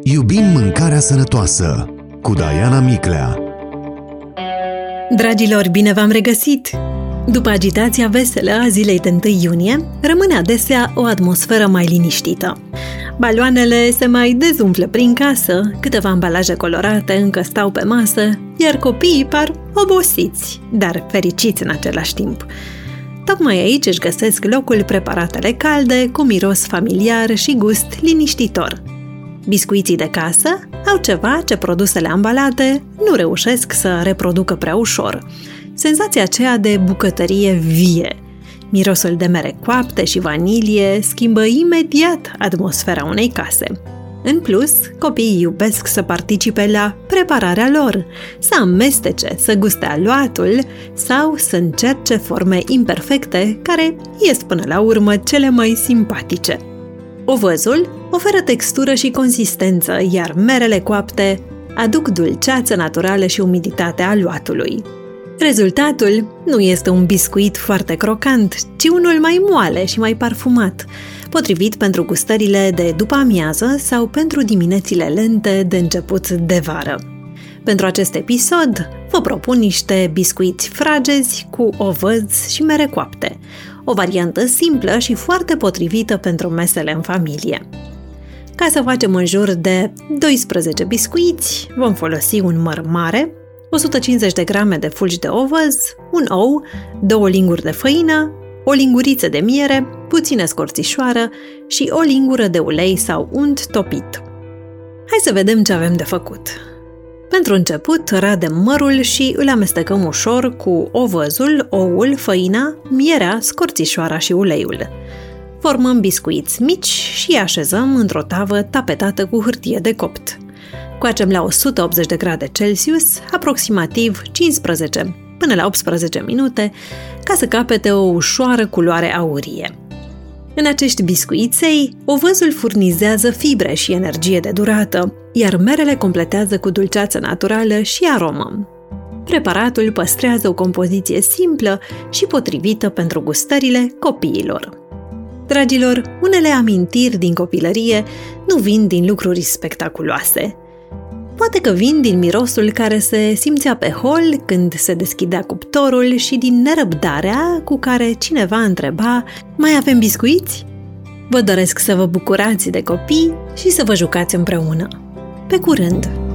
Iubim mâncarea sănătoasă cu Diana Miclea. Dragilor, bine v-am regăsit! După agitația veselă a zilei de 1 iunie, rămâne adesea o atmosferă mai liniștită. Baloanele se mai dezumflă prin casă, câteva ambalaje colorate încă stau pe masă, iar copiii par obosiți, dar fericiți în același timp. Tocmai aici își găsesc locul preparatele calde, cu miros familiar și gust liniștitor. Biscuiții de casă au ceva ce produsele ambalate nu reușesc să reproducă prea ușor. Senzația aceea de bucătărie vie. Mirosul de mere coapte și vanilie schimbă imediat atmosfera unei case. În plus, copiii iubesc să participe la prepararea lor, să amestece, să guste aluatul sau să încerce forme imperfecte care ies până la urmă cele mai simpatice. Ovăzul oferă textură și consistență, iar merele coapte aduc dulceață naturală și umiditate aluatului. Rezultatul nu este un biscuit foarte crocant, ci unul mai moale și mai parfumat, potrivit pentru gustările de după amiază sau pentru diminețile lente de început de vară. Pentru acest episod vă propun niște biscuiți fragezi cu ovăz și mere coapte, o variantă simplă și foarte potrivită pentru mesele în familie. Ca să facem în jur de 12 biscuiți, vom folosi un măr mare, 150 de grame de fulgi de ovăz, un ou, 2 linguri de făină, o linguriță de miere, puțină scorțișoară și o lingură de ulei sau unt topit. Hai să vedem ce avem de făcut. Pentru început, radem mărul și îl amestecăm ușor cu ovăzul, oul, făina, mierea, scorțișoara și uleiul. Formăm biscuiți mici și îi așezăm într-o tavă tapetată cu hârtie de copt. Coacem la 180 de grade Celsius, aproximativ 15 până la 18 minute, ca să capete o ușoară culoare aurie. În acești biscuiței, ovăzul furnizează fibre și energie de durată, iar merele completează cu dulceață naturală și aromă. Preparatul păstrează o compoziție simplă și potrivită pentru gustările copiilor. Dragilor, unele amintiri din copilărie nu vin din lucruri spectaculoase. Poate că vin din mirosul care se simțea pe hol când se deschidea cuptorul și din nerăbdarea cu care cineva întreba: mai avem biscuiți? Vă doresc să vă bucurați de copii și să vă jucați împreună. Pe curând!